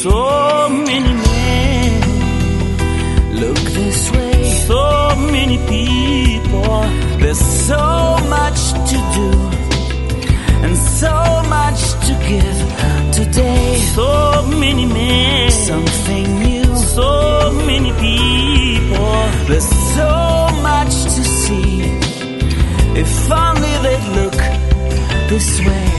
So many men look this way. So many people. There's so much to do and so much to give today. So many men, something new. So many people. There's so much to see. If only they'd look this way.